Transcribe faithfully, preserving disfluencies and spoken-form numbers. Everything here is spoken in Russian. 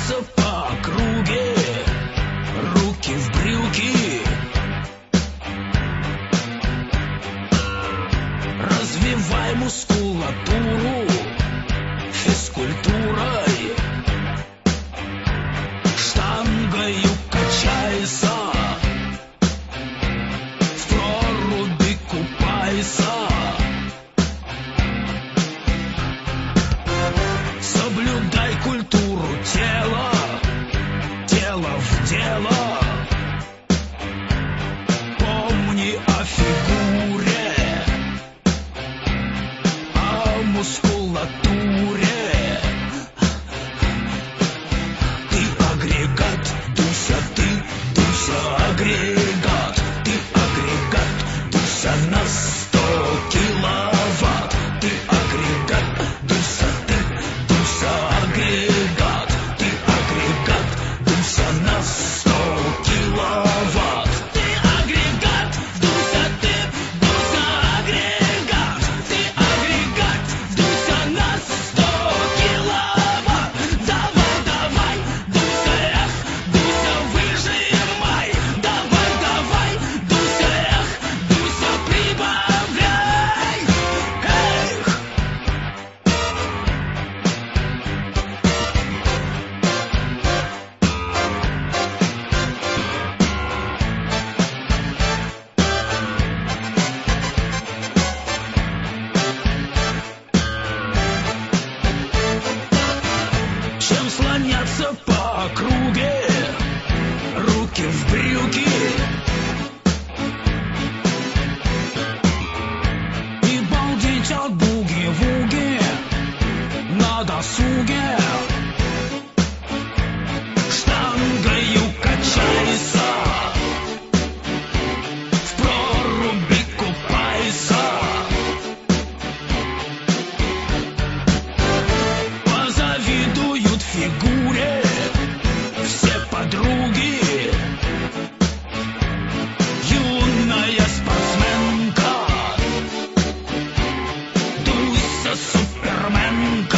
слоняться по округе, руки в брюки. Развивай мускулатуру физкультурой, штангою качайся, в проруби купайся. Соблюдай культуру тела, тело в дело. Помни о фигуре, о мускулатуре. Ты агрегат, Дуся, ты, Дуся, агрегат. Ты агрегат, Дуся, на сто киловатт. Ты агрегат, Дуся, ты, Дуся, агрегат. Ты агрегат, Дуся, на сто киловатт. Ты агрегат, Дуся, ты, Дуся, агрегат. Ты агрегат, Дуся, на сто киловатт. Давай, давай, Дуся, эх, Дуся, выжимай. Давай, давай, Дуся, эх, Дуся, прибавляй. Эх! Чем слоняться по округе, руки в брюки. И балдеть от буги-вуги на досуге. Штангою качайся, в проруби купайся. Позавидуют фигуре все подруги. Юная спортсменка, Дуся суперменка.